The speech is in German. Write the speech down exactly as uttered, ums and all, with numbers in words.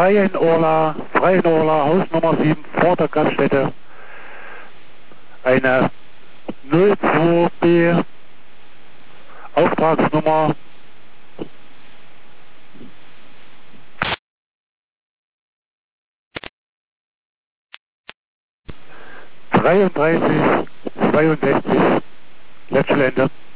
Freien Orla, Freien Orla, Hausnummer sieben vor der Gaststätte. Eine null zwei B, Auftragsnummer dreiunddreißig zweiundsechzig, Letzte Ende.